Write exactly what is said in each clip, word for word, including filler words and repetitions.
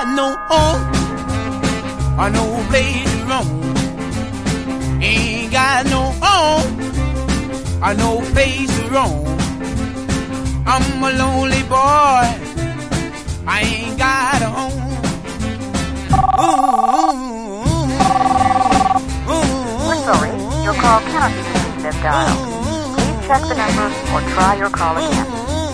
got no home or no place to roam. Ain't got no home or no place to roam. I'm a lonely boy, I ain't got a home. We're sorry, your call cannot be received as dialed. Please check the number or try your call again.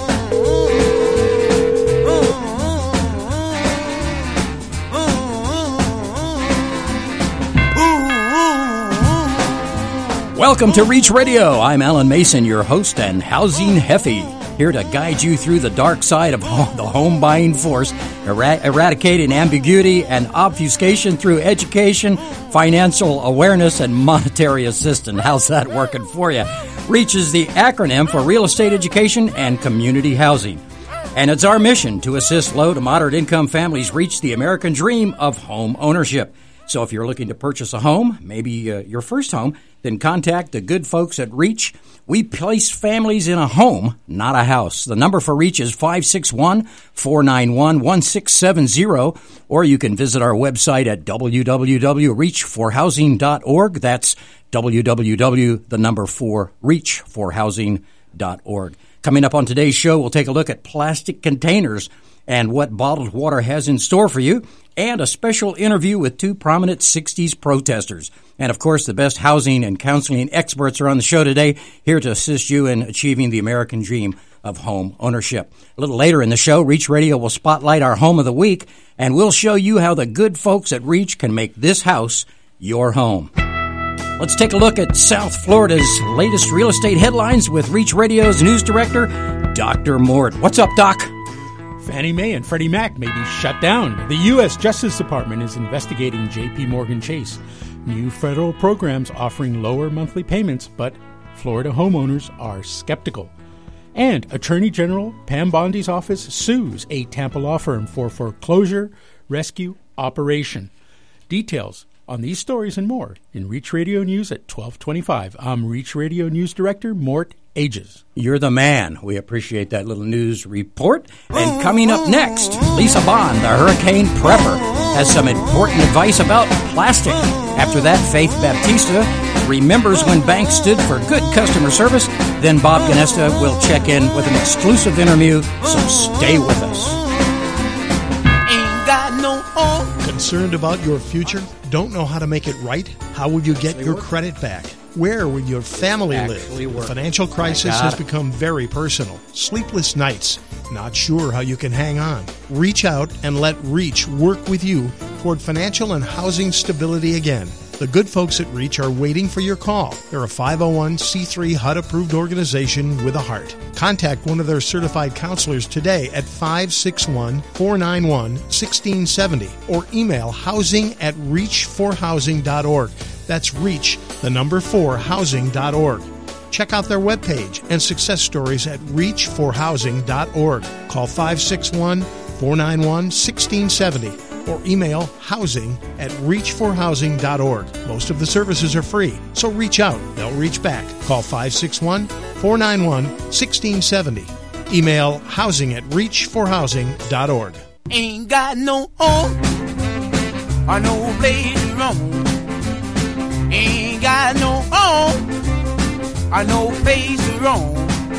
Welcome to Reach Radio. I'm Alan Mason, your host and housing Heffy, here to guide you through the dark side of home, the home buying force, er- eradicating ambiguity and obfuscation through education, financial awareness, and monetary assistance. How's that working for you? REACH is the acronym for Real Estate Education and Community Housing. And it's our mission to assist low to moderate income families reach the American dream of home ownership. So if you're looking to purchase a home, maybe uh, your first home, then contact the good folks at REACH. We place families in a home, not a house. The number for REACH is five six one, four nine one, one six seven zero, or you can visit our website at w w w dot reach for housing dot org. That's w w w, the number four, reach for housing dot org. Coming up on today's show, we'll take a look at plastic containers and what bottled water has in store for you, and a special interview with two prominent sixties protesters. And, of course, the best housing and counseling experts are on the show today, here to assist you in achieving the American dream of home ownership. A little later in the show, Reach Radio will spotlight our home of the week, and we'll show you how the good folks at Reach can make this house your home. Let's take a look at South Florida's latest real estate headlines with Reach Radio's news director, Doctor Mort. What's up, Doc? Fannie Mae and Freddie Mac may be shut down. The U S Justice Department is investigating J P Morgan Chase. New federal programs offering lower monthly payments, but Florida homeowners are skeptical. And Attorney General Pam Bondi's office sues a Tampa law firm for foreclosure rescue operation. Details on these stories and more in Reach Radio News at twelve twenty-five. I'm Reach Radio News Director Mort Ages. You're the man. We appreciate that little news report. And coming up next, Lisa Bond, the hurricane prepper, has some important advice about plastic. After that, Faith Baptista remembers when banks stood for good customer service. Then Bob Ganesta will check in with an exclusive interview, so stay with us. Ain't got no home. Concerned about your future? Don't know how to make it right? How will you get your credit back? Where will your family live? The financial crisis has become very personal. Sleepless nights. Not sure how you can hang on. Reach out and let REACH work with you toward financial and housing stability again. The good folks at REACH are waiting for your call. They're a five oh one c three H U D-approved organization with a heart. Contact one of their certified counselors today at five six one, four nine one, one six seven zero or email housing at reach for housing dot org. That's REACH, the number four, housing dot org. Check out their webpage and success stories at reach for housing dot org. Call five six one, four nine one, one six seven zero or email housing at reach for housing dot org. Most of the services are free, so reach out. They'll reach back. Call five six one, four nine one, one six seven zero. Email housing at reach for housing dot org. Ain't got no home or no place to roam. Ain't got no home or no place to roam.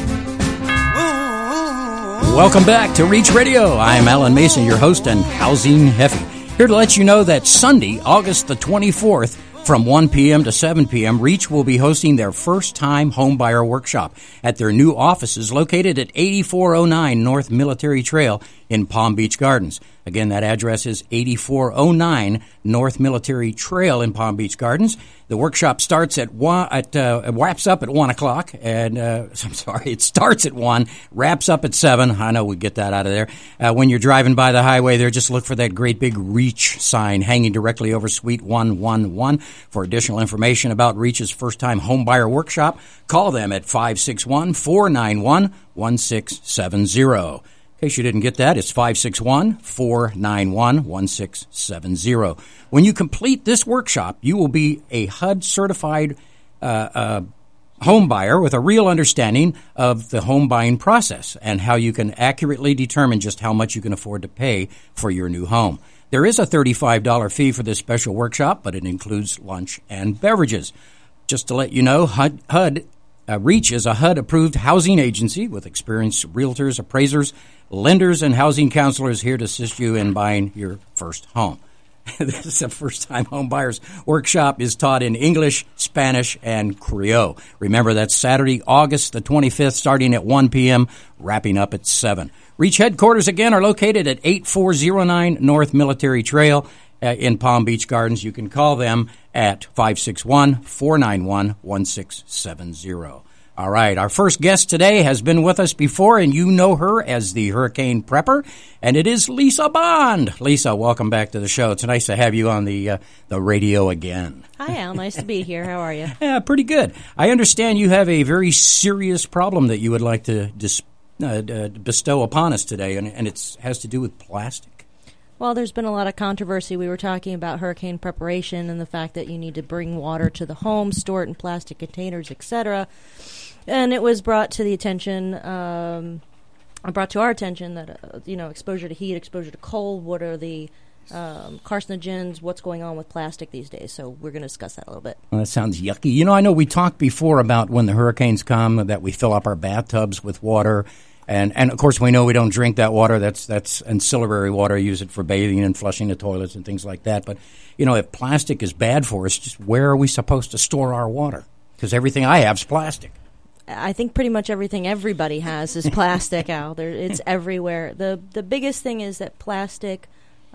Ooh. Welcome back to Reach Radio. I'm Alan Mason, your host and housing Heffy, here to let you know that Sunday, August the twenty-fourth, from one p.m. to seven p.m., REACH will be hosting their first-time homebuyer workshop at their new offices located at eighty-four oh nine North Military Trail in Palm Beach Gardens. Again, that address is eighty-four oh nine North Military Trail in Palm Beach Gardens. The workshop starts at one, at uh, wraps up at one o'clock, and uh, I'm sorry, it starts at one, wraps up at seven. I know we get that out of there. Uh, when you're driving by the highway there, just look for that great big REACH sign hanging directly over Suite one one one. For additional information about REACH's first-time homebuyer workshop, call them at five six one, four nine one, one six seven zero. In case you didn't get that, it's five six one, four nine one, one six seven zero. When you complete this workshop, you will be a H U D-certified uh, uh, home buyer with a real understanding of the home buying process and how you can accurately determine just how much you can afford to pay for your new home. There is a thirty-five dollars fee for this special workshop, but it includes lunch and beverages. Just to let you know, H U D, H U D uh, REACH is a H U D-approved housing agency with experienced realtors, appraisers, lenders, and housing counselors here to assist you in buying your first home. This is a first-time home buyers workshop is taught in English, Spanish, and Creole. Remember, that's Saturday, August the twenty-fifth, starting at one p.m., wrapping up at seven. REACH headquarters, again, are located at eight four zero nine North Military Trail uh, in Palm Beach Gardens. You can call them at five six one, four nine one, one six seven zero. All right, our first guest today has been with us before, and you know her as the Hurricane Prepper, and it is Lisa Bond. Lisa, welcome back to the show. It's nice to have you on the uh, the radio again. Hi, Al. Nice to be here. How are you? Yeah, pretty good. I understand you have a very serious problem that you would like to dis- uh, uh, bestow upon us today, and, and it has to do with plastic. Well, there's been a lot of controversy. We were talking about hurricane preparation and the fact that you need to bring water to the home, store it in plastic containers, et cetera. And it was brought to the attention, um, brought to our attention that, uh, you know, exposure to heat, exposure to cold, what are the um, carcinogens, what's going on with plastic these days. So we're going to discuss that a little bit. Well, that sounds yucky. You know, I know we talked before about when the hurricanes come that we fill up our bathtubs with water. And, and of course, we know we don't drink that water. That's that's ancillary water. Use it for bathing and flushing the toilets and things like that. But, you know, if plastic is bad for us, just where are we supposed to store our water? Because everything I have is plastic. I think pretty much everything everybody has is plastic, Al. There, it's everywhere. The the biggest thing is that plastic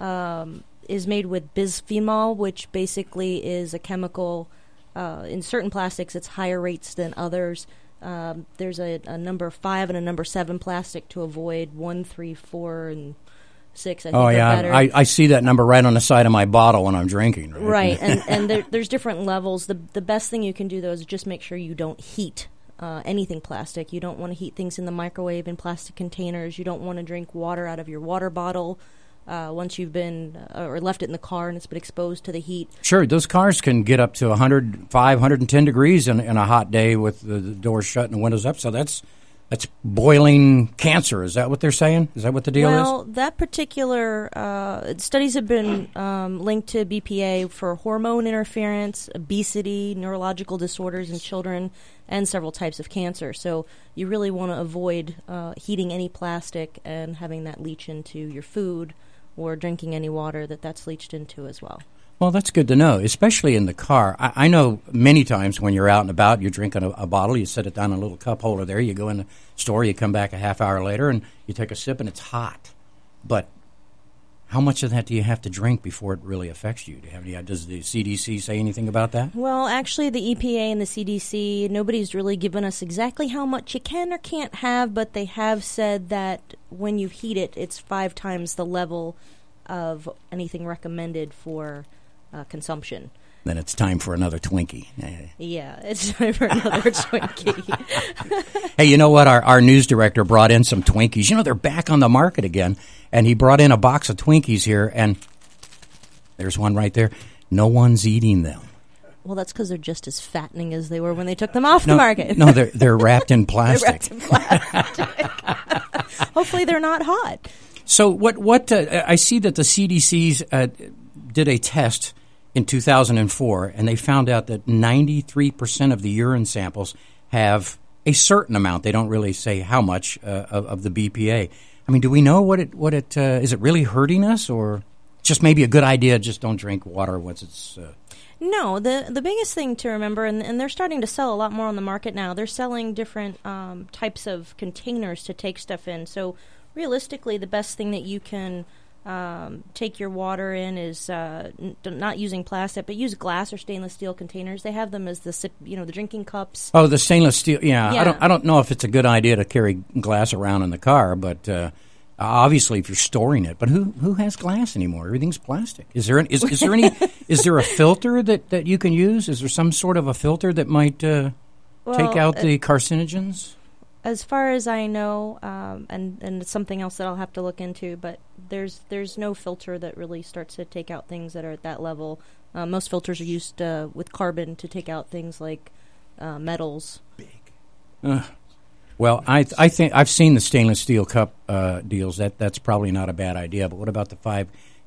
um, is made with bisphenol, which basically is a chemical. Uh, in certain plastics, it's higher rates than others. Um, there's a, a number five and a number seven plastic to avoid one, three, four, and six. I think oh, yeah. Better. I, I see that number right on the side of my bottle when I'm drinking. Right, right. and, and there, there's different levels. The, the best thing you can do, though, is just make sure you don't heat Uh, anything plastic. You don't want to heat things in the microwave in plastic containers. You don't want to drink water out of your water bottle uh, once you've been uh, or left it in the car and it's been exposed to the heat. Sure, those cars can get up to one hundred five, one hundred ten degrees in, in a hot day with the, the doors shut and the windows up. So that's that's boiling cancer. Is that what they're saying? Is that what the deal well, is? Well, that particular uh, studies have been um, linked to B P A for hormone interference, obesity, neurological disorders in children, and several types of cancer. So you really want to avoid uh, heating any plastic and having that leach into your food or drinking any water that that's leached into as well. Well, that's good to know, especially in the car. I, I know many times when you're out and about, you're drinking a, a bottle, you set it down in a little cup holder there, you go in the store, you come back a half hour later, and you take a sip, and it's hot. But how much of that do you have to drink before it really affects you? Do you have any, does the C D C say anything about that? Well, actually, the E P A and the C D C, nobody's really given us exactly how much you can or can't have, but they have said that when you heat it, it's five times the level of anything recommended for uh, consumption. Then it's time for another Twinkie. Yeah, it's time for another Twinkie. Hey, you know what? Our, our news director brought in some Twinkies. You know, they're back on the market again. And he brought in a box of Twinkies here, and there's one right there. No one's eating them. Well, that's because they're just as fattening as they were when they took them off no, the market. No, they're they're wrapped in plastic. They're wrapped in plastic. Hopefully they're not hot. So what, what uh, I see that the C D C's uh, did a test in two thousand four, and they found out that ninety-three percent of the urine samples have a certain amount. They don't really say how much uh, of, of the B P A. I mean, do we know what it what it uh, is? It really hurting us, or just maybe a good idea? Just don't drink water once it's. Uh... No, the the biggest thing to remember, and, and they're starting to sell a lot more on the market now. They're selling different um, types of containers to take stuff in. So realistically, the best thing that you can um, take your water in is uh, n- not using plastic, but use glass or stainless steel containers. They have them as the sip, you know, the drinking cups. Oh, the stainless steel. Yeah, yeah, I don't. I don't know if it's a good idea to carry glass around in the car, but uh, obviously, if you're storing it. But who who has glass anymore? Everything's plastic. Is there an, is, is there any? Is there a filter that, that you can use? Is there some sort of a filter that might uh, well, take out uh, the carcinogens? As far as I know, um, and and it's something else that I'll have to look into, but there's there's no filter that really starts to take out things that are at that level. Uh, most filters are used uh, with carbon to take out things like uh, metals. Big. Uh, well, I th- I think I've seen the stainless steel cup uh, deals. That that's probably not a bad idea. But what about the five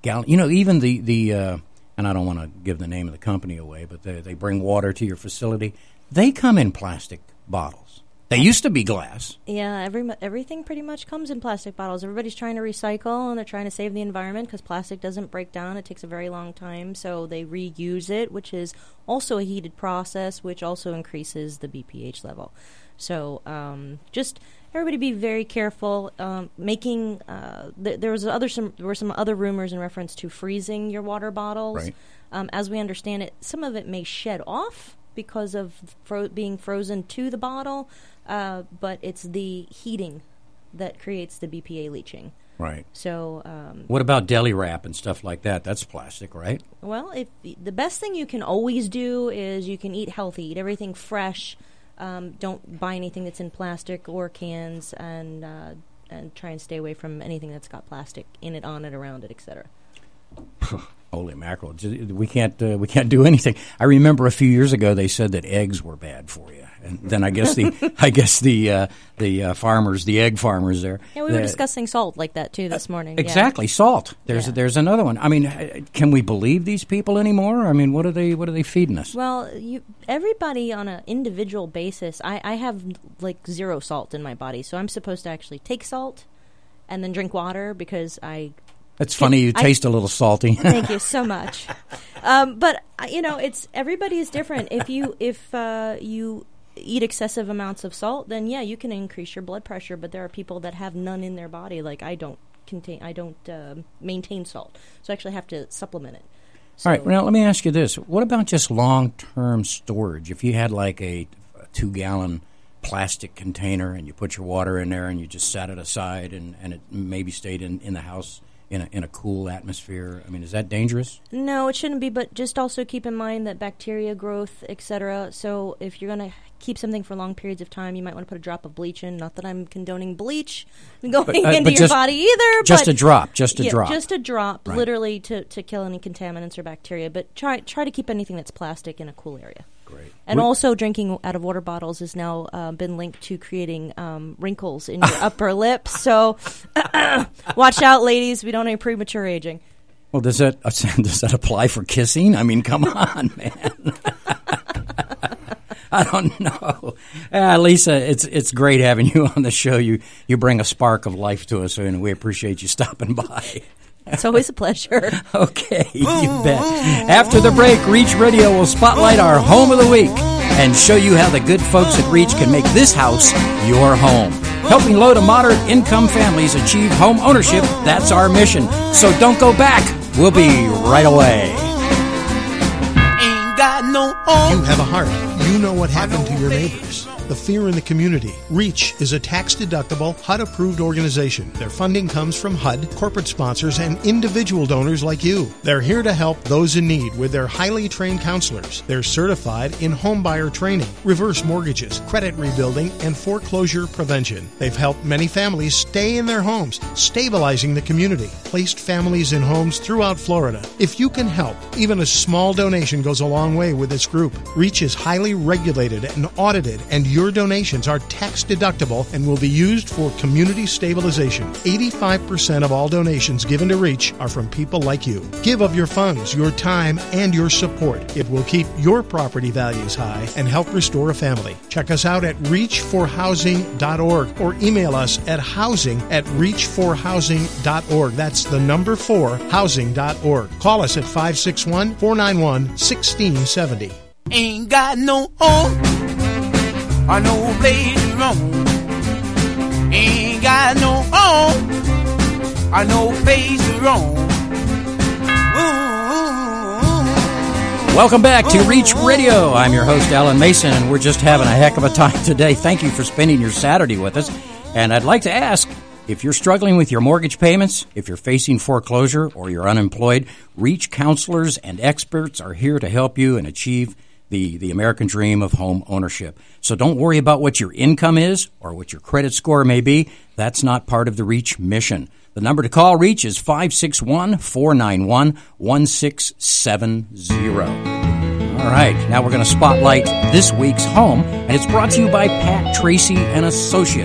gallon. You know, even the the uh, and I don't want to give the name of the company away, but they they bring water to your facility. They come in plastic bottles. They used to be glass. Yeah, every everything pretty much comes in plastic bottles. Everybody's trying to recycle, and they're trying to save the environment because plastic doesn't break down. It takes a very long time, so they reuse it, which is also a heated process, which also increases the B P H level. So um, just everybody be very careful. Um, making uh, th- there was other some there were some other rumors in reference to freezing your water bottles. Right. Um, as we understand it, some of it may shed off because of fro- being frozen to the bottle, uh, but it's the heating that creates the B P A leaching. Right. So, um, what about deli wrap and stuff like that? That's plastic, right? Well, if the best thing you can always do is you can eat healthy, eat everything fresh. Um, don't buy anything that's in plastic or cans, and uh, and try and stay away from anything that's got plastic in it, on it, around it, et cetera. Holy mackerel! We can't uh, we can't do anything. I remember a few years ago they said that eggs were bad for you, and then I guess the I guess the uh, the uh, farmers, the egg farmers there. Yeah, we were discussing salt like that too this morning. Exactly, yeah. Salt. There's yeah. there's another one. I mean, can we believe these people anymore? I mean, what are they what are they feeding us? Well, you everybody on an individual basis. I, I have like zero salt in my body, so I'm supposed to actually take salt and then drink water because I. It's funny. You I, taste a little salty. Thank you so much. Um, but you know, it's everybody is different. If you if uh, you eat excessive amounts of salt, then yeah, you can increase your blood pressure. But there are people that have none in their body. Like I don't contain, I don't uh, maintain salt, so I actually have to supplement it. So, all right. Now let me ask you this: what about just long-term storage? If you had like a, a two-gallon plastic container and you put your water in there and you just set it aside and, and it maybe stayed in, in the house. In a, in a cool atmosphere? I mean, is that dangerous? No, it shouldn't be, but just also keep in mind that bacteria growth, et cetera. So if you're going to keep something for long periods of time, you might want to put a drop of bleach in. Not that I'm condoning bleach going but, uh, into but your just, body either. Just but a drop, just a yeah, drop. Just a drop, right. literally to, to kill any contaminants or bacteria. But try try to keep anything that's plastic in a cool area. Great. And we- also drinking out of water bottles has now uh, been linked to creating um, wrinkles in your upper lip. So watch out, ladies. We don't need premature aging. Well, does that uh, does that apply for kissing? I mean, come on, man. I don't know. Uh, Lisa, it's it's great having you on the show. You you bring a spark of life to us, and we appreciate you stopping by. It's always a pleasure. Okay, you bet. After the break, Reach Radio will spotlight our home of the week and show you how the good folks at Reach can make this house your home. Helping low to moderate income families achieve home ownership, that's our mission. So don't go back. We'll be right away. Ain't got no home. You have a heart. You know what happened to your neighbors. The fear in the community. REACH is a tax-deductible, H U D-approved organization. Their funding comes from H U D, corporate sponsors, and individual donors like you. They're here to help those in need with their highly trained counselors. They're certified in homebuyer training, reverse mortgages, credit rebuilding, and foreclosure prevention. They've helped many families stay in their homes, stabilizing the community, placed families in homes throughout Florida. If you can help, even a small donation goes a long way with this group. REACH is highly regulated and audited, and your donations are tax-deductible and will be used for community stabilization. eighty-five percent of all donations given to REACH are from people like you. Give of your funds, your time, and your support. It will keep your property values high and help restore a family. Check us out at reach for housing dot org or email us at housing at reach for housing dot org. That's the number four, housing dot org. Call us at five six one, four nine one, one six seven zero. Ain't got no home. I know place to roam. Ain't got no home. I know place to roam. Ooh. Welcome back to Reach Radio. I'm your host, Alan Mason, and we're just having a heck of a time today. Thank you for spending your Saturday with us. And I'd like to ask, if you're struggling with your mortgage payments, if you're facing foreclosure, or you're unemployed, Reach counselors and experts are here to help you and achieve the, the American dream of home ownership. So don't worry about what your income is or what your credit score may be. That's not part of the Reach mission. The number to call Reach is five six one, four nine one, one six seven zero. All right, now we're going to spotlight this week's home, and it's brought to you by Pat Tracy and Associates.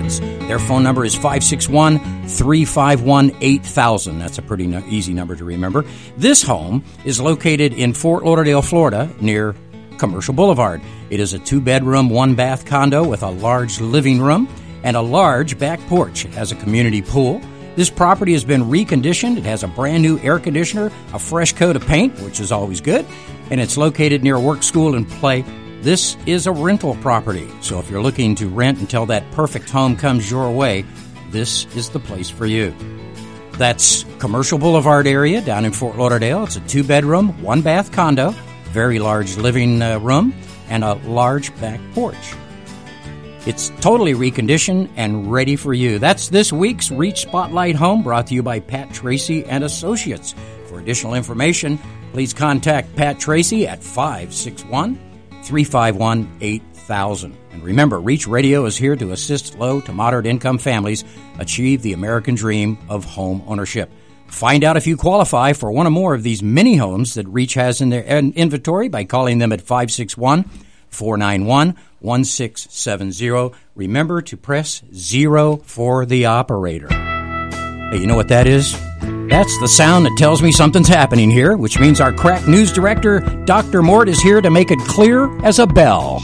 Their phone number is five six one, three five one, eight thousand. That's a pretty no- easy number to remember. This home is located in Fort Lauderdale, Florida, near Commercial Boulevard. It is a two-bedroom, one-bath condo with a large living room and a large back porch. It has a community pool. This property has been reconditioned. It has a brand new air conditioner, a fresh coat of paint, which is always good, and it's located near work, school, and play. This is a rental property, so if you're looking to rent until that perfect home comes your way, this is the place for you. That's Commercial Boulevard area down in Fort Lauderdale. It's a two-bedroom, one-bath condo, very large living uh, room, and a large back porch. It's totally reconditioned and ready for you. That's this week's Reach Spotlight Home, brought to you by Pat Tracy and Associates. For additional information, please contact Pat Tracy at five six one, three five one, eight thousand. And remember, Reach Radio is here to assist low to moderate income families achieve the American dream of home ownership. Find out if you qualify for one or more of these mini homes that Reach has in their inventory by calling them at five six one, four nine one, one six seven zero. Remember to press zero for the operator. Hey, you know what that is? That's the sound that tells me something's happening here, which means our crack news director, Doctor Mort, is here to make it clear as a bell.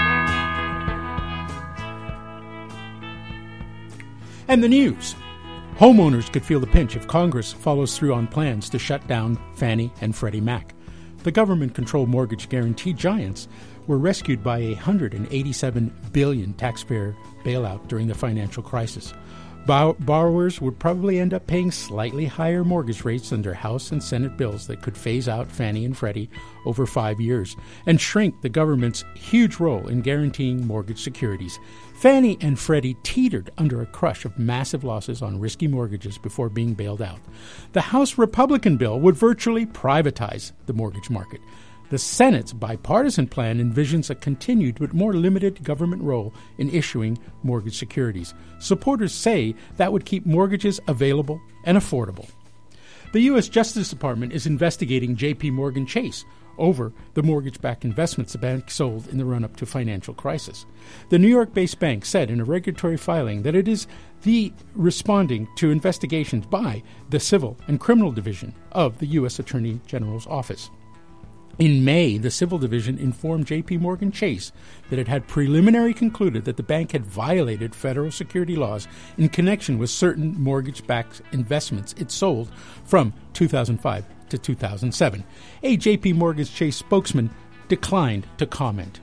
And the news. Homeowners could feel the pinch if Congress follows through on plans to shut down Fannie and Freddie Mac. The government-controlled mortgage guarantee giants were rescued by a one hundred eighty-seven billion dollars taxpayer bailout during the financial crisis. Bow- borrowers would probably end up paying slightly higher mortgage rates under House and Senate bills that could phase out Fannie and Freddie over five years and shrink the government's huge role in guaranteeing mortgage securities. Fannie and Freddie teetered under a crush of massive losses on risky mortgages before being bailed out. The House Republican bill would virtually privatize the mortgage market. The Senate's bipartisan plan envisions a continued but more limited government role in issuing mortgage securities. Supporters say that would keep mortgages available and affordable. The U S Justice Department is investigating J P Morgan Chase over the mortgage-backed investments the bank sold in the run-up to financial crisis. The New York-based bank said in a regulatory filing that it is the responding to investigations by the Civil and Criminal Division of the U S Attorney General's Office. In May, the Civil Division informed J P Morgan Chase that it had preliminarily concluded that the bank had violated federal security laws in connection with certain mortgage-backed investments it sold from two thousand five to two thousand seven. A J P Morgan Chase spokesman declined to comment.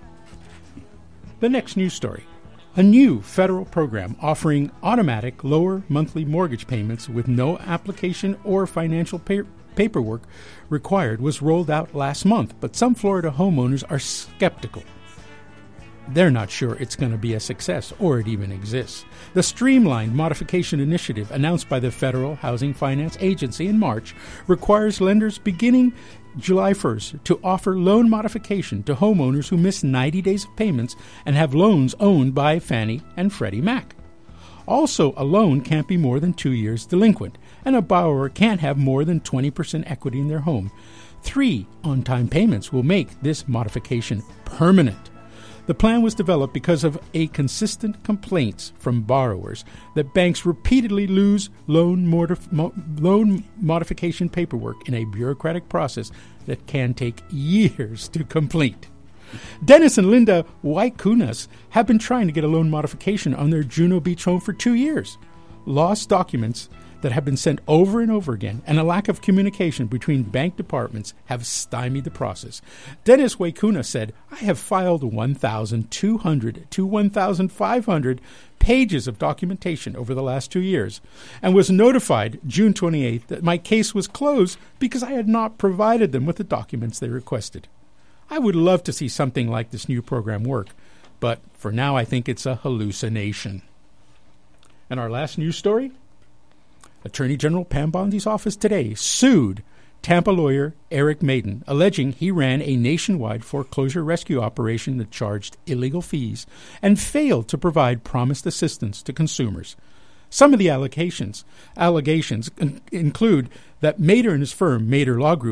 The next news story. A new federal program offering automatic lower monthly mortgage payments with no application or financial pay- paperwork required was rolled out last month, but some Florida homeowners are skeptical. They're not sure it's going to be a success or it even exists. The Streamlined Modification Initiative, announced by the Federal Housing Finance Agency in March, requires lenders beginning July first to offer loan modification to homeowners who miss ninety days of payments and have loans owned by Fannie and Freddie Mac. Also, a loan can't be more than two years delinquent, and a borrower can't have more than twenty percent equity in their home. Three on-time payments will make this modification permanent. The plan was developed because of a consistent complaints from borrowers that banks repeatedly lose loan, mortif- mo- loan modification paperwork in a bureaucratic process that can take years to complete. Dennis and Linda Waikunas have been trying to get a loan modification on their Juno Beach home for two years. Lost documents that have been sent over and over again and a lack of communication between bank departments have stymied the process. Dennis Waikuna said, I have filed one thousand two hundred to one thousand five hundred pages of documentation over the last two years and was notified June twenty-eighth that my case was closed because I had not provided them with the documents they requested. I would love to see something like this new program work, but for now I think it's a hallucination. And our last news story? Attorney General Pam Bondi's office today sued Tampa lawyer Eric Maiden, alleging he ran a nationwide foreclosure rescue operation that charged illegal fees and failed to provide promised assistance to consumers. Some of the allegations, allegations include that Mader and his firm, Mader Law Group,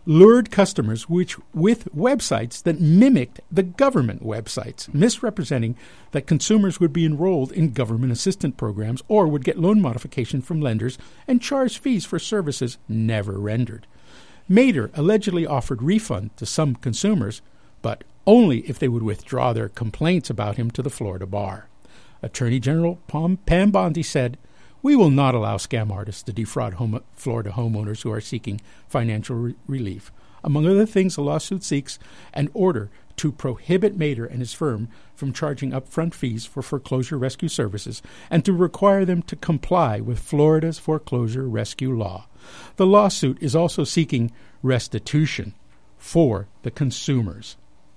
lured customers which with websites that mimicked the government websites, misrepresenting that consumers would be enrolled in government assistance programs or would get loan modification from lenders and charge fees for services never rendered. Mader allegedly offered refund to some consumers, but only if they would withdraw their complaints about him to the Florida bar. Attorney General Pam, Pam Bondi said, "We will not allow scam artists to defraud home, Florida homeowners who are seeking financial re- relief. Among other things, the lawsuit seeks an order to prohibit Mader and his firm from charging upfront fees for foreclosure rescue services and to require them to comply with Florida's foreclosure rescue law. The lawsuit is also seeking restitution for the consumers."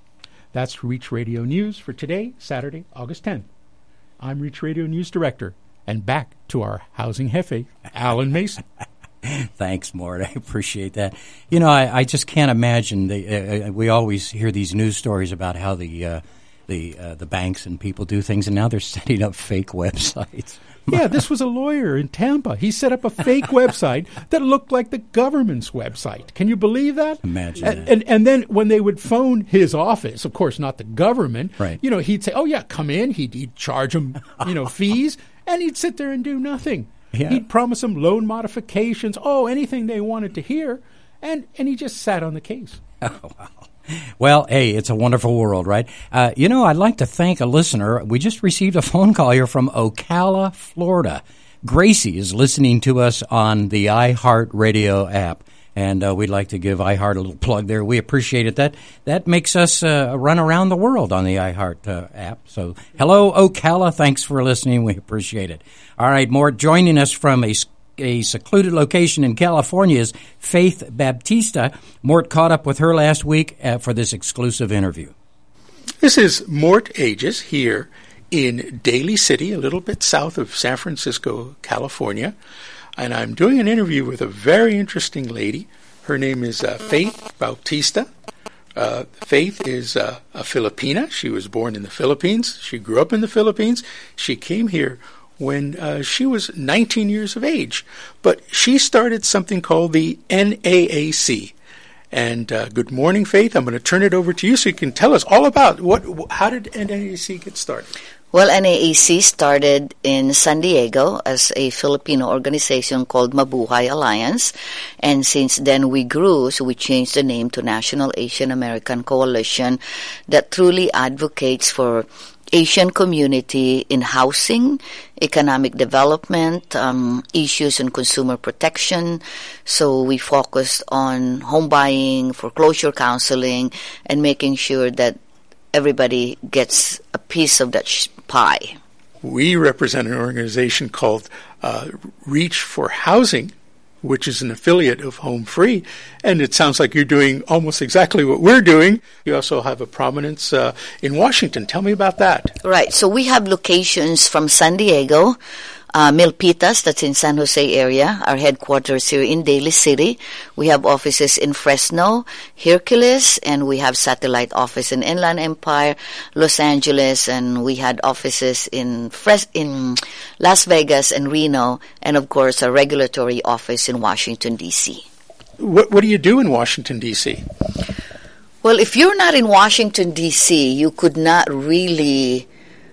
That's Reach Radio News for today, Saturday, August tenth. I'm Reach Radio News Director, and back to our housing jefe, Alan Mason. Thanks, Mort. I appreciate that. You know, I, I just can't imagine. The, uh, we always hear these news stories about how the uh, the uh, the banks and people do things, and now they're setting up fake websites. Yeah, this was a lawyer in Tampa. He set up a fake website that looked like the government's website. Can you believe that? Imagine and, that. And, and then when they would phone his office, of course, not the government, right. you know, he'd say, oh, yeah, come in. He'd, he'd charge them, you know, fees, and he'd sit there and do nothing. Yeah. He'd promise them loan modifications, oh, anything they wanted to hear, and, and he just sat on the case. Oh, wow. Well, hey, it's a wonderful world, right? Uh, you know, I'd like to thank a listener. We just received a phone call here from Ocala, Florida. Gracie is listening to us on the iHeartRadio app, and uh, we'd like to give iHeart a little plug there. We appreciate it. That that makes us uh, run around the world on the iHeart uh, app. So, hello, Ocala. Thanks for listening. We appreciate it. All right, Mort, joining us from a a secluded location in California is Faith Baptista. Mort caught up with her last week uh, for this exclusive interview. This is Mort Aegis here in Daly City, a little bit south of San Francisco, California. And I'm doing an interview with a very interesting lady. Her name is uh, Faith Bautista. Uh, Faith is uh, a Filipina. She was born in the Philippines. She grew up in the Philippines. She came here when uh, she was nineteen years of age. But she started something called the N A A C. And uh, good morning, Faith. I'm going to turn it over to you so you can tell us all about what. How did N A A C get started? Well, N A A C started in San Diego as a Filipino organization called Mabuhay Alliance. And since then we grew, so we changed the name to National Asian American Coalition that truly advocates for Asian community in housing, economic development, um, issues in consumer protection. So we focused on home buying, foreclosure counseling, and making sure that everybody gets a piece of that sh- pie. We represent an organization called uh, Reach for Housing, which is an affiliate of Home Free, and it sounds like you're doing almost exactly what we're doing. You also have a prominence uh, in Washington. Tell me about that. Right. So we have locations from San Diego, uh, Milpitas, that's in San Jose area, our headquarters here in Daly City. We have offices in Fresno, Hercules, and we have satellite office in Inland Empire, Los Angeles, and we had offices in Fres- in Las Vegas and Reno, and of course a regulatory office in Washington, D C. What, what do you do in Washington, D C? Well, if you're not in Washington, D C, you could not really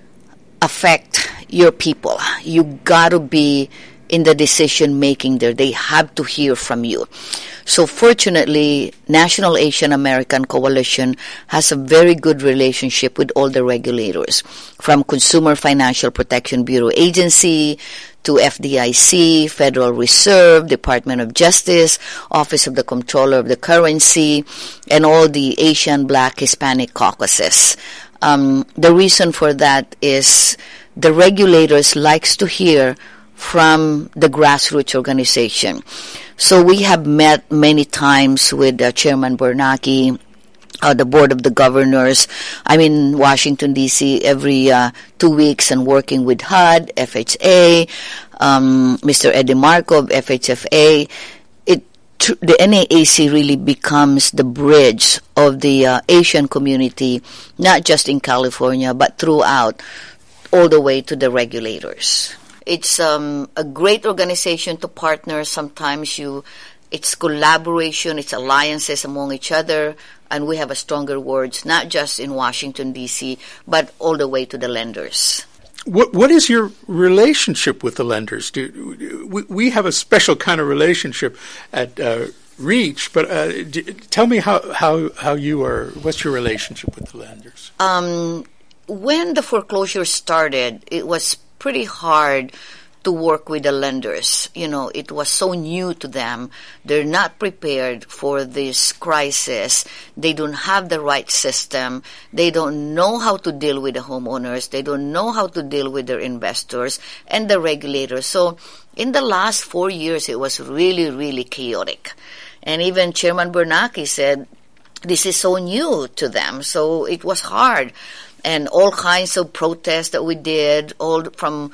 affect your people. You got to be in the decision making there. They have to hear from you. So fortunately, National Asian American Coalition has a very good relationship with all the regulators, from Consumer Financial Protection Bureau Agency to F D I C, Federal Reserve, Department of Justice, Office of the Comptroller of the Currency, and all the Asian, Black, Hispanic caucuses. Um, the reason for that is the regulators likes to hear from the grassroots organization. So we have met many times with uh, Chairman Bernanke, uh, the Board of the Governors. I'm in Washington, D C every uh, two weeks and working with H U D, F H A, um, Mister Eddie Marco of F H F A. It, tr- the N A A C really becomes the bridge of the uh, Asian community, not just in California, but throughout, all the way to the regulators. It's um, a great organization to partner. Sometimes you It's collaboration, it's alliances among each other, and we have a stronger words, not just in Washington, D C, but all the way to the lenders. What What is your relationship with the lenders? Do, we, we have a special kind of relationship at uh, Reach, but uh, do, tell me how, how, how you are, what's your relationship with the lenders? Um, when the foreclosure started, it was pretty hard to work with the lenders. You know, it was so new to them. They're not prepared for this crisis. They don't have the right system. They don't know how to deal with the homeowners. They don't know how to deal with their investors and the regulators. So in the last four years, it was really, really chaotic. And even Chairman Bernanke said, this is so new to them. So it was hard. And all kinds of protests that we did, all from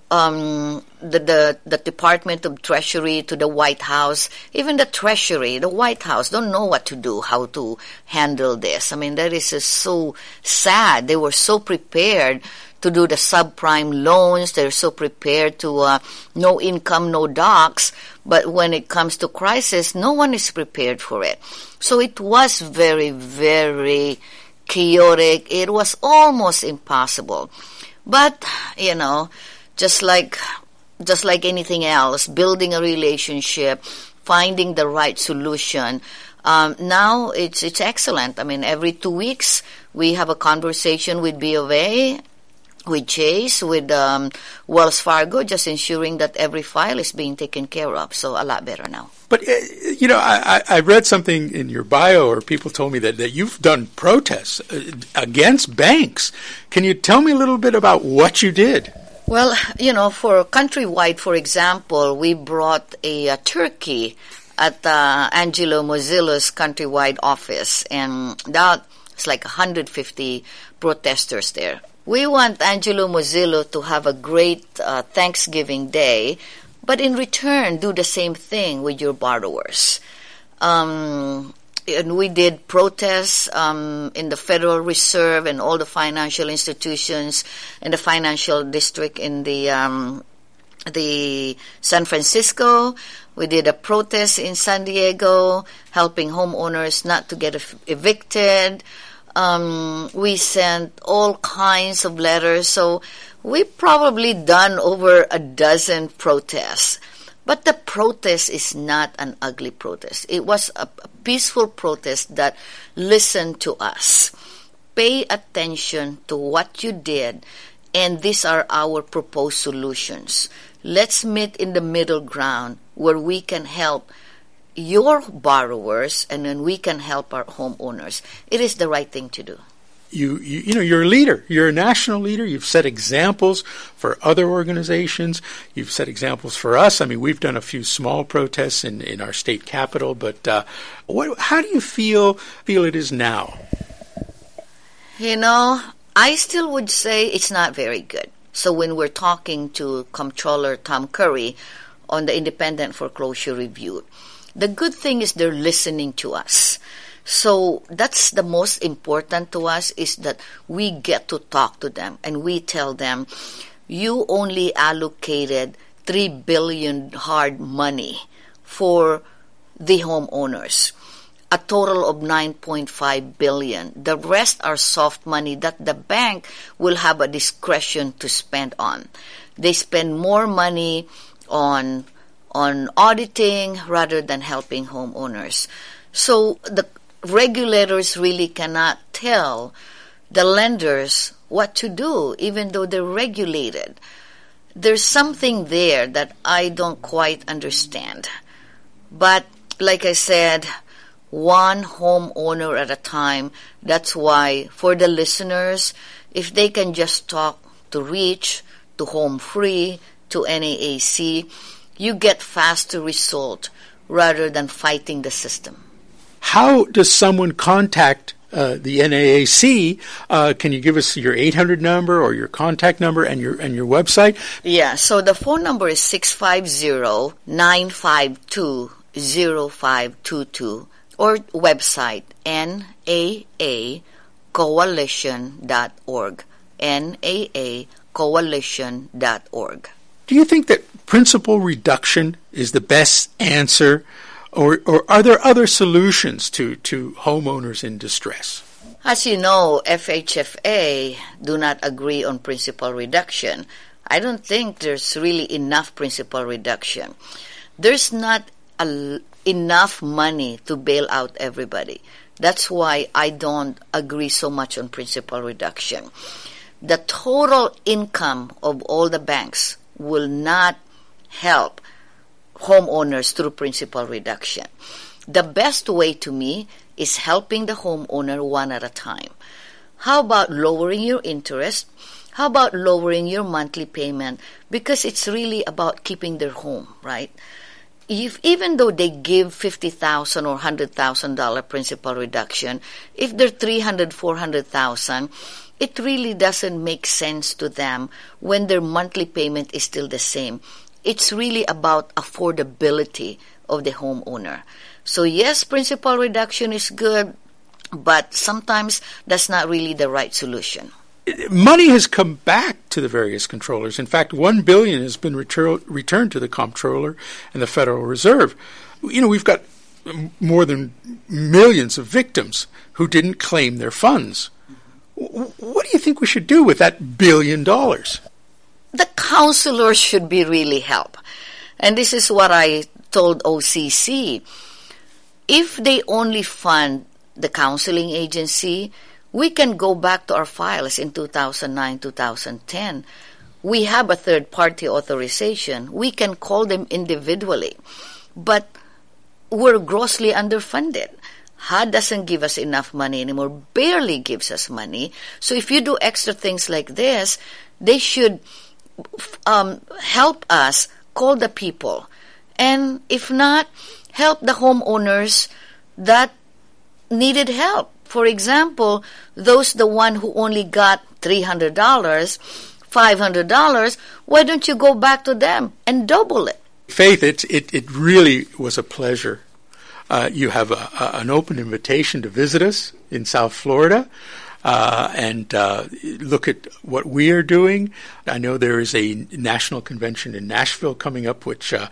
um, the, the the Department of Treasury to the White House, even the Treasury, the White House don't know what to do, how to handle this. I mean, that is just so sad. They were so prepared to do the subprime loans. They're so prepared to uh, no income, no docs. But when it comes to crisis, no one is prepared for it. So it was very, very chaotic. It was almost impossible. But, you know, just like just like anything else, building a relationship, finding the right solution, um, now it's it's excellent. I mean, every two weeks we have a conversation with B of A, with Chase, with um, Wells Fargo, just ensuring that every file is being taken care of. So a lot better now. But, uh, you know, I, I read something in your bio, or people told me that, that you've done protests uh, against banks. Can you tell me a little bit about what you did? Well, you know, for Countrywide, for example, we brought a, a turkey at uh, Angelo Mozillo's Countrywide office, and that's like one hundred fifty protesters there. We want Angelo Mozillo to have a great uh, Thanksgiving Day, but in return, do the same thing with your borrowers. Um, and we did protests um, in the Federal Reserve and all the financial institutions in the financial district in the um, the San Francisco. We did a protest in San Diego, helping homeowners not to get ev- evicted. Um, we sent all kinds of letters. So we've probably done over a dozen protests. But the protest is not an ugly protest. It was a, a peaceful protest that listened to us. Pay attention to what you did, and these are our proposed solutions. Let's meet in the middle ground where we can help your borrowers and then we can help our homeowners. It is the right thing to do. You, you, you know, you're a leader. You're a national leader. You've set examples for other organizations. You've set examples for us. I mean, we've done a few small protests in, in our state capital, but uh, what, how do you feel feel it is now? You know, I still would say it's not very good. So when we're talking to Comptroller Tom Curry on the Independent Foreclosure Review, the good thing is they're listening to us. So that's the most important to us, is that we get to talk to them and we tell them, you only allocated three billion dollars hard money for the homeowners, a total of nine point five billion dollars. The rest are soft money that the bank will have a discretion to spend on. They spend more money on on auditing rather than helping homeowners. So the regulators really cannot tell the lenders what to do, even though they're regulated. There's something there that I don't quite understand. But like I said, one homeowner at a time. That's why for the listeners, if they can just talk to Reach, to Home Free, to N A A C, you get faster result rather than fighting the system. How does someone contact uh, the N A A C? Uh, can you give us your eight hundred number or your contact number and your and your website? Yeah, so the phone number is six five zero, nine five two, zero five two two, or website N A A coalition dot org, N A A coalition dot org. Do you think that principal reduction is the best answer? Or, or are there other solutions to, to homeowners in distress? As you know, F H F A do not agree on principal reduction. I don't think there's really enough principal reduction. There's not a, enough money to bail out everybody. That's why I don't agree so much on principal reduction. The total income of all the banks will not help homeowners through principal reduction. The best way to me is helping the homeowner one at a time. How about lowering your interest? How about lowering your monthly payment? Because it's really about keeping their home, right? If, even though they give fifty thousand dollars or one hundred thousand dollars principal reduction, if they're three hundred thousand dollars, four hundred thousand dollars, it really doesn't make sense to them when their monthly payment is still the same. It's really about affordability of the homeowner. So yes, principal reduction is good, but sometimes that's not really the right solution. Money has come back to the various controllers. In fact, one billion dollars has been retur- returned to the comptroller and the Federal Reserve. You know, we've got more than millions of victims who didn't claim their funds. What do you think we should do with that billion dollars? The counselors should be really help. And this is what I told O C C. If they only fund the counseling agency, we can go back to our files in two thousand nine, two thousand ten. We have a third-party authorization. We can call them individually. But we're grossly underfunded. H U D doesn't give us enough money anymore, barely gives us money. So if you do extra things like this, they should um, help us call the people. And if not, help the homeowners that needed help. For example, those the one who only got three hundred dollars, five hundred dollars, why don't you go back to them and double it? Faith, it, it, it really was a pleasure. Uh, you have a, a, an open invitation to visit us in South Florida uh, and uh, look at what we are doing. I know there is a national convention in Nashville coming up, which uh,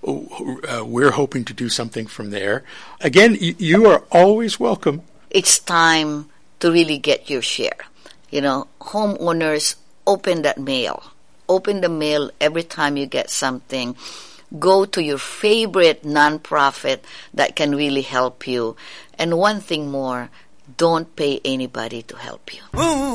uh, we're hoping to do something from there. Again, y- you are always welcome. It's time to really get your share. You know, homeowners, open that mail. Open the mail every time you get something. Go to your favorite nonprofit that can really help you. And one thing more, don't pay anybody to help you.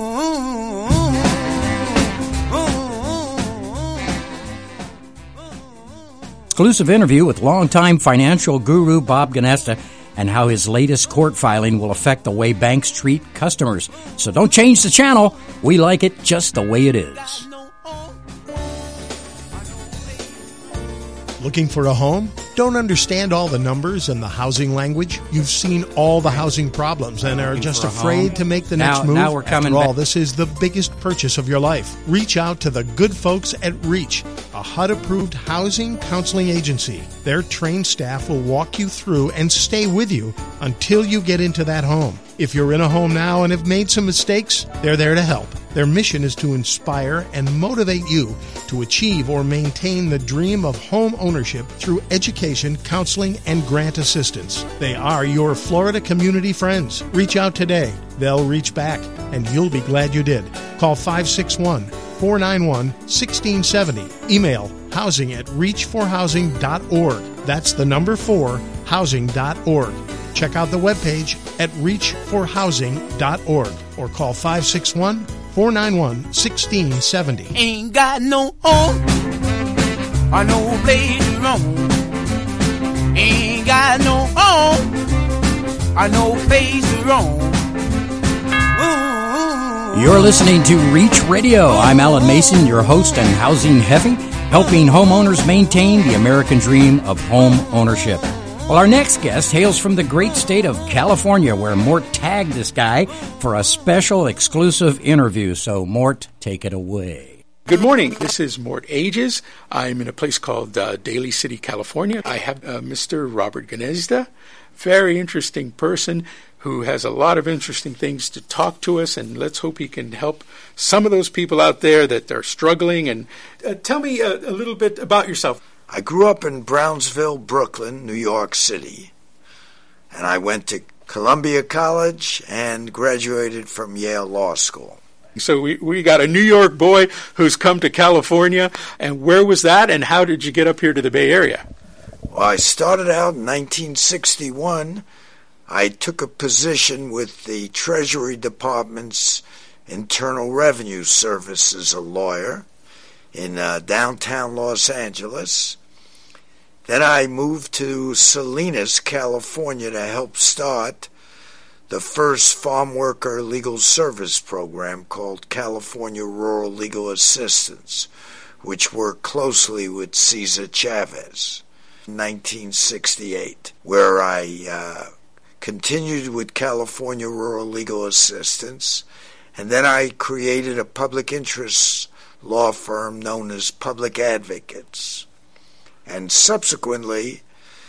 Exclusive interview with longtime financial guru Bob Gnesta and how his latest court filing will affect the way banks treat customers. So don't change the channel. We like it just the way it is. Looking for a home? Don't understand all the numbers and the housing language? You've seen all the housing problems and are just afraid to make the next now, move? Now we're coming After all, back. this is the biggest purchase of your life. Reach out to the good folks at REACH, a H U D-approved housing counseling agency. Their trained staff will walk you through and stay with you until you get into that home. If you're in a home now and have made some mistakes, they're there to help. Their mission is to inspire and motivate you to achieve or maintain the dream of home ownership through education, counseling, and grant assistance. They are your Florida community friends. Reach out today. They'll reach back, and you'll be glad you did. Call five six one, four nine one, one six seven zero. Email housing at reach for housing dot org. That's the number four, housing dot org. Check out the webpage at reach for housing dot org or call five six one, four nine one, one six seven zero. Ain't got no home or no place to roam. Ain't got no home or no place to roam. Ooh. You're listening to Reach Radio. I'm Alan Mason, your host and housing heavy, helping homeowners maintain the American dream of home ownership. Well, our next guest hails from the great state of California, where Mort tagged this guy for a special exclusive interview. So, Mort, take it away. Good morning. This is Mort Ages. I'm in a place called uh, Daly City, California. I have uh, Mister Robert Gnesta, very interesting person who has a lot of interesting things to talk to us, and let's hope he can help some of those people out there that are struggling. And uh, tell me a, a little bit about yourself. I grew up in Brownsville, Brooklyn, New York City, and I went to Columbia College and graduated from Yale Law School. So we, we got a New York boy who's come to California, and where was that, and how did you get up here to the Bay Area? Well, I started out in nineteen sixty-one. I took a position with the Treasury Department's Internal Revenue Service as a lawyer in uh, downtown Los Angeles. Then I moved to Salinas, California to help start the first farm worker legal service program called California Rural Legal Assistance, which worked closely with Cesar Chavez in nineteen sixty-eight, where I uh, continued with California Rural Legal Assistance, and then I created a public interest law firm known as Public Advocates. And subsequently,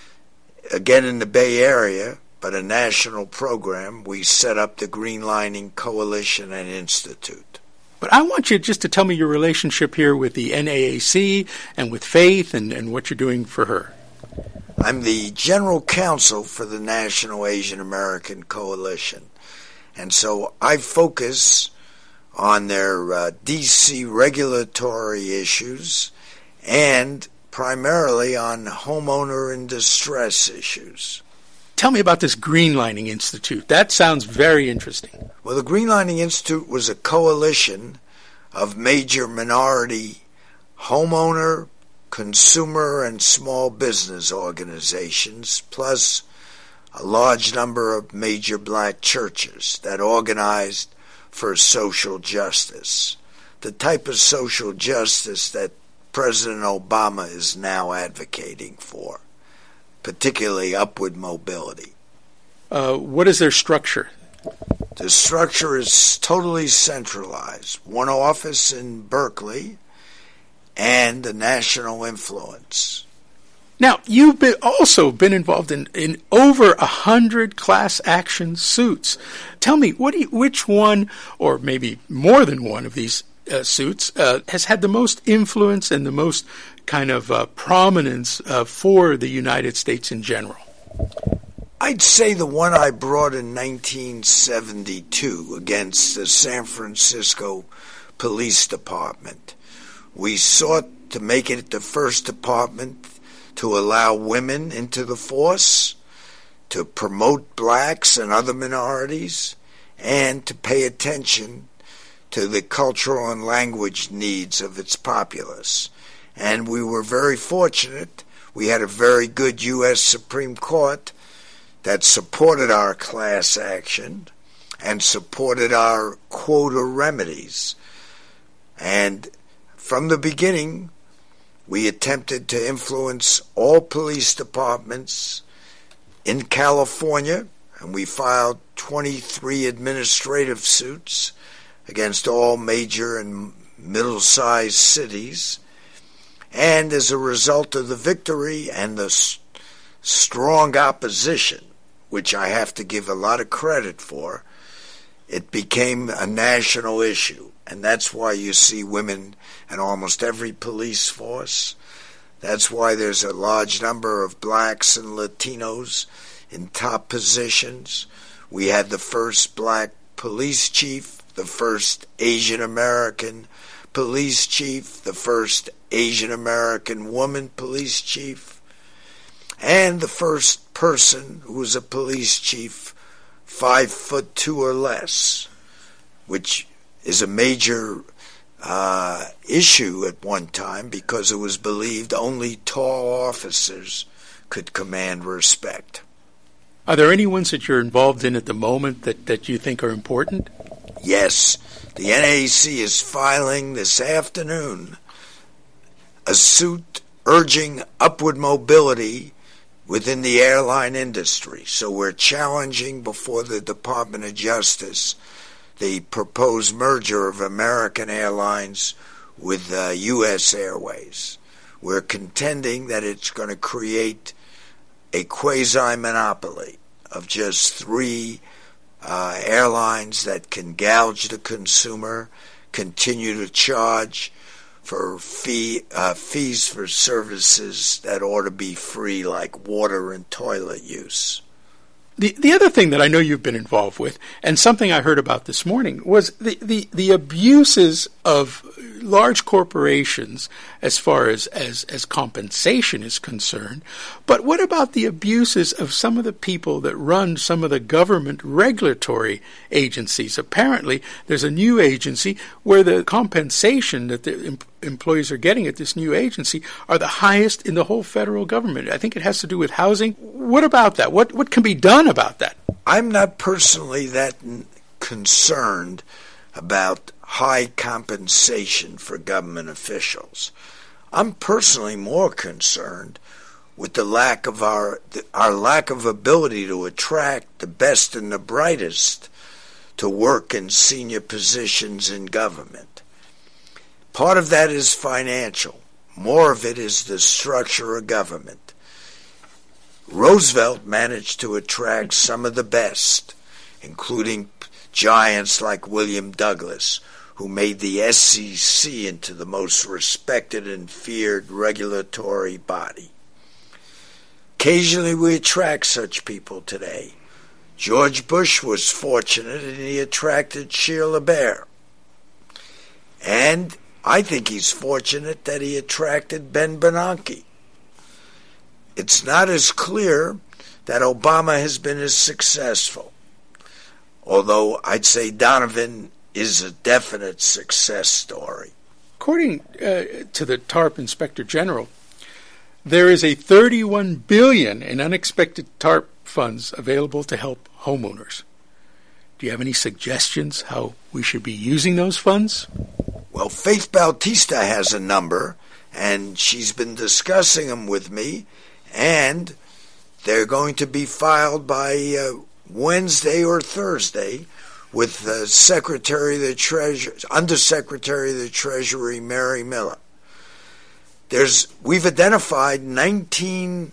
again in the Bay Area, but a national program, we set up the Green Lining Coalition and Institute. But I want you just to tell me your relationship here with the N double A C and with Faith and, and what you're doing for her. I'm the general counsel for the National Asian American Coalition. And so I focus on their uh, D C regulatory issues and primarily on homeowner in distress issues. Tell me about this Green Lining Institute. That sounds very interesting. Well, the Green Lining Institute was a coalition of major minority homeowner, consumer, and small business organizations, plus a large number of major black churches that organized for social justice, the type of social justice that President Obama is now advocating for, particularly upward mobility. Uh, what is their structure? The structure is totally centralized. One office in Berkeley and a national influence. Now, you've been also been involved in, in over a hundred class action suits. Tell me, what do you, which one, or maybe more than one of these uh, suits, uh, has had the most influence and the most kind of uh, prominence uh, for the United States in general? I'd say the one I brought in nineteen seventy-two against the San Francisco Police Department. We sought to make it the first department to allow women into the force, to promote blacks and other minorities, and to pay attention to the cultural and language needs of its populace. And we were very fortunate. We had a very good U S Supreme Court that supported our class action and supported our quota remedies. And from the beginning, we attempted to influence all police departments in California, and we filed twenty-three administrative suits against all major and middle-sized cities. And as a result of the victory and the s- strong opposition, which I have to give a lot of credit for, it became a national issue. And that's why you see women in almost every police force. That's why there's a large number of blacks and Latinos in top positions. We had the first black police chief, the first Asian American police chief, the first Asian American woman police chief, and the first person who was a police chief five foot two or less, which is a major uh, issue at one time because it was believed only tall officers could command respect. Are there any ones that you're involved in at the moment that, that you think are important? Yes. The N double A C is filing this afternoon a suit urging upward mobility within the airline industry. So we're challenging before the Department of Justice the proposed merger of American Airlines with uh, U S Airways. We're contending that it's going to create a quasi-monopoly of just three uh, airlines that can gouge the consumer, continue to charge for fee uh, fees for services that ought to be free, like water and toilet use. The the other thing that I know you've been involved with, and something I heard about this morning, was the, the, the abuses of large corporations as far as, as, as compensation is concerned. But what about the abuses of some of the people that run some of the government regulatory agencies? Apparently, there's a new agency where the compensation that the em- employees are getting at this new agency are the highest in the whole federal government. I think it has to do with housing. What about that? What what can be done about that? I'm not personally that n- concerned about high compensation for government officials. I'm personally more concerned with the lack of our the, our lack of ability to attract the best and the brightest to work in senior positions in government. Part of that is financial. More of it is the structure of government. Roosevelt managed to attract some of the best, including giants like William Douglas, who made the S E C into the most respected and feared regulatory body. Occasionally we attract such people today. George Bush was fortunate and he attracted Sheila Bair. And I think he's fortunate that he attracted Ben Bernanke. It's not as clear that Obama has been as successful, although I'd say Donovan is a definite success story. According uh, to the TARP Inspector General, there is a thirty-one billion dollars in unexpected TARP funds available to help homeowners. Do you have any suggestions how we should be using those funds? Well, Faith Bautista has a number, and she's been discussing them with me, and they're going to be filed by uh, Wednesday or Thursday with the Secretary of the Treasury, Undersecretary of the Treasury, Mary Miller. There's we've identified nineteen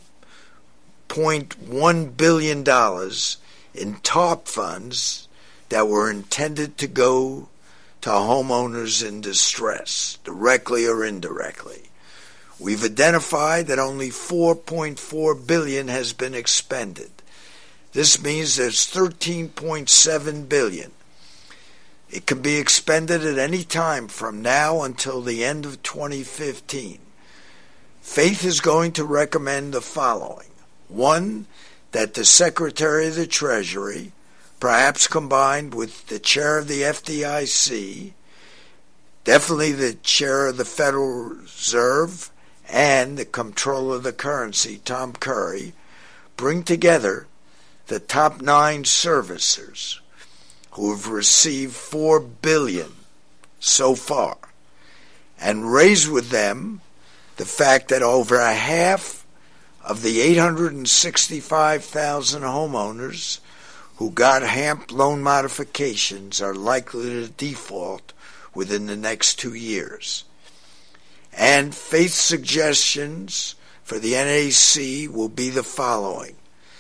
point one billion dollars in TARP funds that were intended to go to homeowners in distress, directly or indirectly. We've identified that only four point four billion dollars has been expended. This means there's thirteen point seven billion dollars. It can be expended at any time from now until the end of twenty fifteen. Faith is going to recommend the following. One, that the Secretary of the Treasury, perhaps combined with the chair of the F D I C, definitely the chair of the Federal Reserve, and the Comptroller of the Currency, Tom Curry, bring together the top nine servicers who have received four billion dollars so far, and raise with them the fact that over a half of the eight hundred sixty-five thousand homeowners who got HAMP loan modifications are likely to default within the next two years. And Faith's suggestions for the N A C will be the following.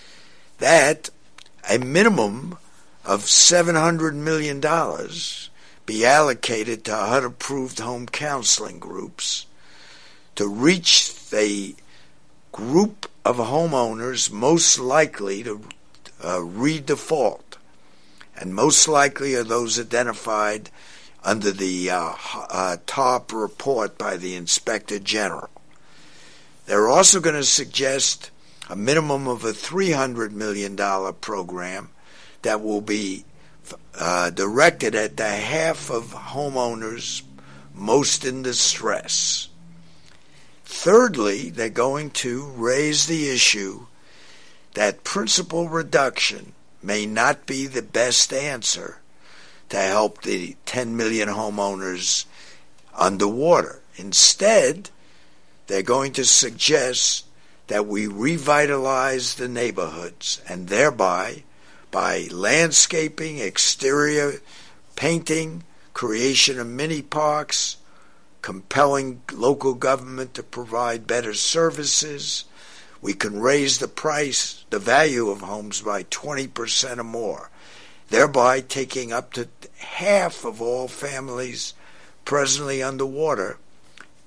That a minimum of seven hundred million dollars be allocated to H U D-approved home counseling groups to reach the group of homeowners most likely to uh, redefault, and most likely are those identified under the uh, uh, TARP report by the Inspector General. They're also going to suggest a minimum of a three hundred million dollars program that will be uh, directed at the half of homeowners most in distress. Thirdly, they're going to raise the issue that principal reduction may not be the best answer to help the ten million homeowners underwater. Instead, they're going to suggest that we revitalize the neighborhoods, and thereby, by landscaping, exterior painting, creation of mini parks, compelling local government to provide better services, we can raise the price, the value of homes by twenty percent or more, thereby taking up to half of all families presently underwater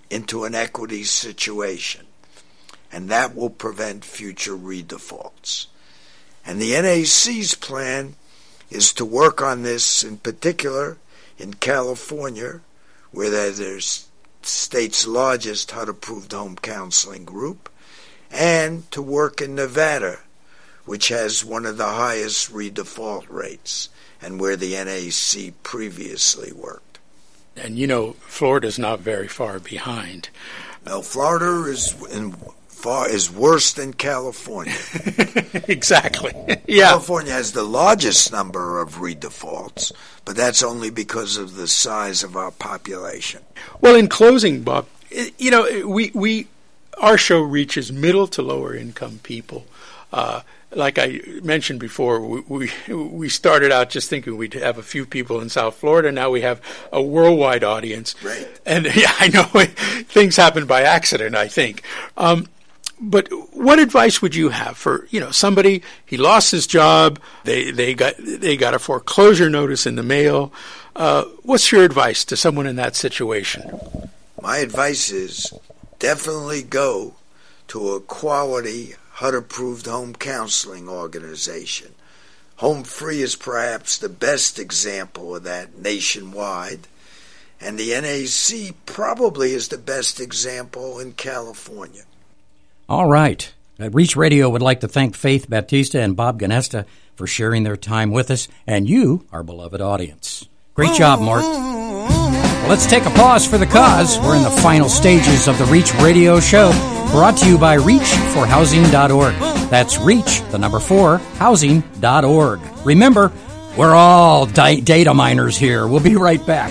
into an equity situation, and that will prevent future redefaults. And the N A C's plan is to work on this, in particular in California, where there's state's largest H U D-approved home counseling group, and to work in Nevada, which has one of the highest redefault rates, and where the N A C previously worked. And you know, Florida's not very far behind. Well, Florida is in far is worse than California. Exactly. Yeah. California has the largest number of redefaults, but that's only because of the size of our population. Well, in closing, Bob, you know, we we our show reaches middle to lower income people. Uh, like I mentioned before, we, we we started out just thinking we'd have a few people in South Florida. Now we have a worldwide audience. Right. And yeah, I know things happen by accident, I think. Um, but what advice would you have for, you know, somebody, he lost his job, they they got they got a foreclosure notice in the mail. Uh, what's your advice to someone in that situation? My advice is definitely go to a quality H U D-approved home counseling organization. Home Free is perhaps the best example of that nationwide, and the N A C probably is the best example in California. All right. Uh, Reach Radio would like to thank Faith Baptista and Bob Gnesta for sharing their time with us, and you, our beloved audience. Great job, Mort. Well, let's take a pause for the cause. We're in the final stages of the Reach Radio show, brought to you by reach for housing dot org. That's reach, the number four, housing dot org. Remember, we're all di- data miners here. We'll be right back.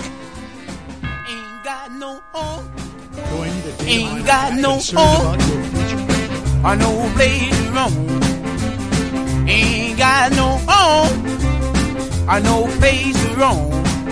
Ain't got no home. Do I need a data Ain't miner? got no Concerned home. about your future? I know place to roam. Ain't got no home. I know place to roam.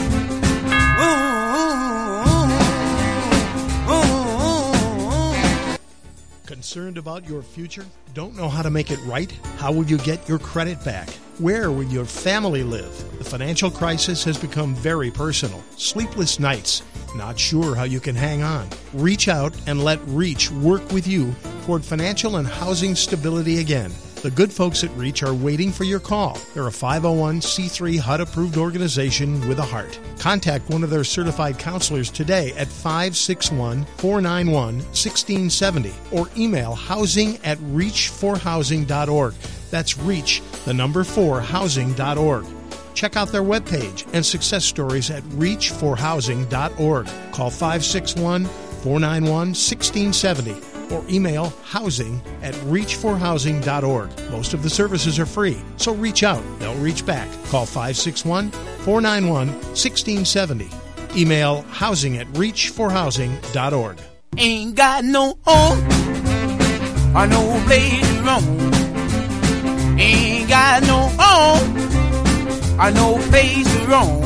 Concerned about your future? Don't know how to make it right? How will you get your credit back? Where will your family live? The financial crisis has become very personal. Sleepless nights. Not sure how you can hang on. Reach out and let Reach work with you toward financial and housing stability again. The good folks at Reach are waiting for your call. They're a five oh one c three H U D-approved organization with a heart. Contact one of their certified counselors today at five six one, four nine one, one six seven zero or email housing at reach for housing dot org. That's reach, the number four, housing dot org. Check out their webpage and success stories at reach for housing dot org. Call five six one, four nine one, one six seven zero or email housing at reach for housing dot org. Most of the services are free, so reach out. They'll reach back. Call five six one, four nine one, one six seven zero. Email housing at reach for housing dot org. Ain't got no home. I know place to roam. Ain't got no home. I know place to roam.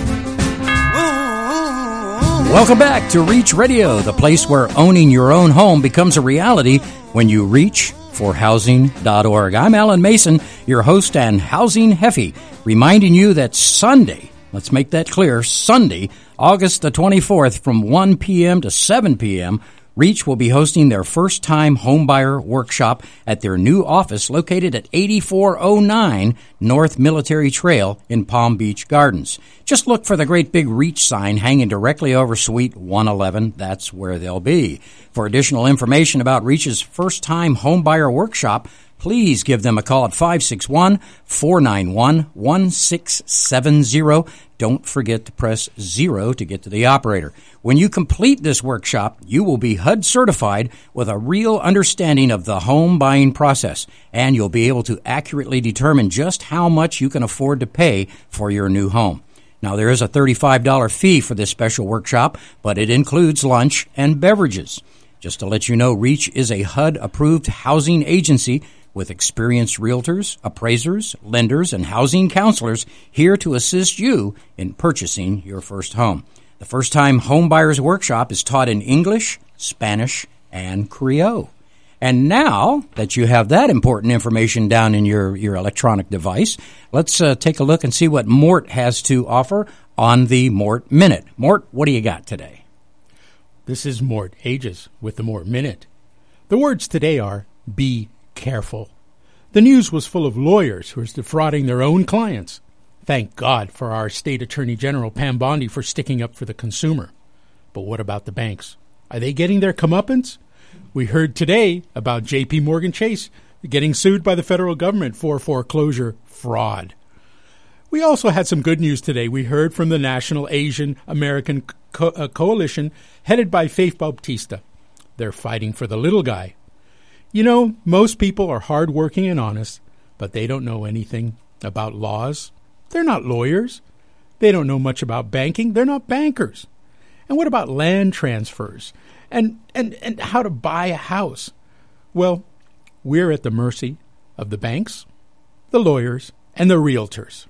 Welcome back to Reach Radio, the place where owning your own home becomes a reality when you reach for housing dot org. I'm Alan Mason, your host and housing Heffy, reminding you that Sunday, let's make that clear, Sunday, August the twenty-fourth from one p.m. to seven p.m., Reach will be hosting their first-time homebuyer workshop at their new office located at eighty-four oh nine North Military Trail in Palm Beach Gardens. Just look for the great big Reach sign hanging directly over Suite one eleven. That's where they'll be. For additional information about Reach's first-time homebuyer workshop, please give them a call at five six one, four nine one, one six seven zero. Don't forget to press zero to get to the operator. When you complete this workshop, you will be H U D certified with a real understanding of the home buying process, and you'll be able to accurately determine just how much you can afford to pay for your new home. Now, there is a thirty-five dollars fee for this special workshop, but it includes lunch and beverages. Just to let you know, Reach is a H U D-approved housing agency with experienced realtors, appraisers, lenders, and housing counselors here to assist you in purchasing your first home. The first-time homebuyers workshop is taught in English, Spanish, and Creole. And now that you have that important information down in your, your electronic device, let's uh, take a look and see what Mort has to offer on the Mort Minute. Mort, what do you got today? This is Mort Ages with the Mort Minute. The words today are, be careful. The news was full of lawyers who are defrauding their own clients. Thank God for our State Attorney General Pam Bondi for sticking up for the consumer. But what about the banks? Are they getting their comeuppance? We heard today about J P Morgan Chase getting sued by the federal government for foreclosure fraud. We also had some good news today. We heard from the National Asian American Co- uh, Coalition headed by Faith Bautista. They're fighting for the little guy. You know, most people are hardworking and honest, but they don't know anything about laws. They're not lawyers. They don't know much about banking. They're not bankers. And what about land transfers and, and, and how to buy a house? Well, we're at the mercy of the banks, the lawyers, and the realtors.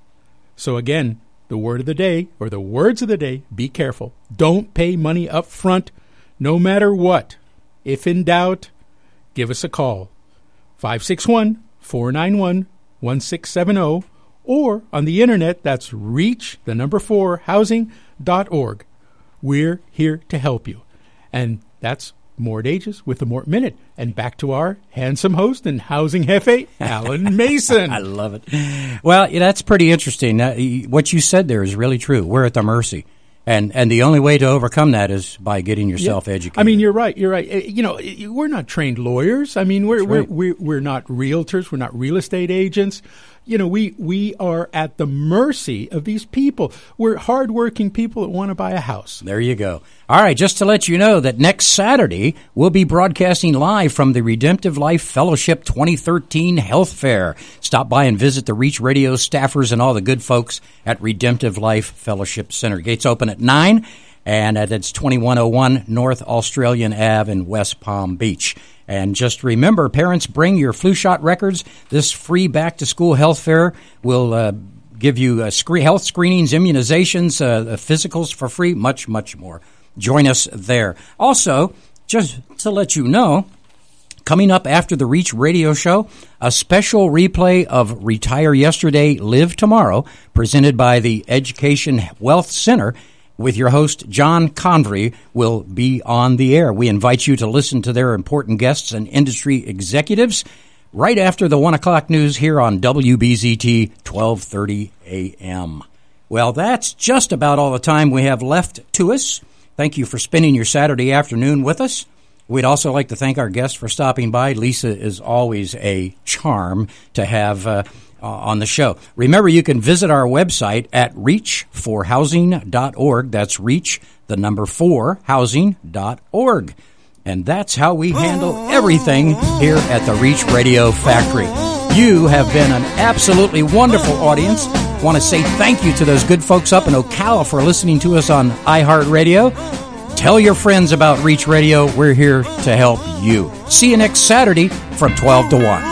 So again, the word of the day, or the words of the day, be careful. Don't pay money up front, no matter what. If in doubt, give us a call. five six one, four nine one, one six seven zero, or on the internet, that's reach, the number four, housing dot org. We're here to help you. And that's Mort Ages with the Mort Minute. And back to our handsome host and housing jefe, Alan Mason. I love it. Well, yeah, that's pretty interesting. Uh, what you said there is really true. We're at the mercy. And and the only way to overcome that is by getting yourself yeah. educated. I mean, you're right. You're right. You know, we're not trained lawyers. I mean, we're right. we're, we're we're not realtors. We're not real estate agents. You know, we we are at the mercy of these people. We're hardworking people that want to buy a house. There you go. All right, just to let you know that next Saturday we'll be broadcasting live from the Redemptive Life Fellowship twenty thirteen Health Fair. Stop by and visit the Reach Radio staffers and all the good folks at Redemptive Life Fellowship Center. Gates open at nine, and it's twenty-one oh one North Australian Avenue in West Palm Beach. And just remember, parents, bring your flu shot records. This free back-to-school health fair will uh, give you uh, scre- health screenings, immunizations, uh, physicals for free, much, much more. Join us there. Also, just to let you know, coming up after the Reach Radio Show, a special replay of Retire Yesterday, Live Tomorrow, presented by the Education Wealth Center, with your host, John Convery, will be on the air. We invite you to listen to their important guests and industry executives right after the one o'clock news here on W B Z T, twelve thirty a.m. Well, that's just about all the time we have left to us. Thank you for spending your Saturday afternoon with us. We'd also like to thank our guests for stopping by. Lisa is always a charm to have uh, on the show. Remember, you can visit our website at reach for housing dot org. That's reach, the number four, housing dot org. And that's how we handle everything here at the Reach Radio Factory. You have been an absolutely wonderful audience. Want to say thank you to those good folks up in Ocala for listening to us on iHeartRadio. Tell your friends about Reach Radio. We're here to help you. See you next Saturday from twelve to one.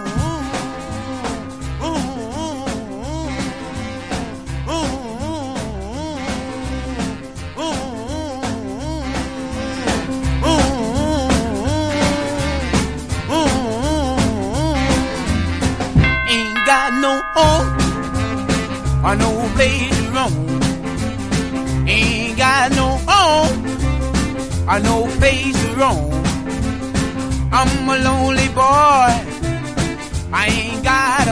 I know place wrong. Ain't got no home. I know face wrong. I'm a lonely boy. I ain't got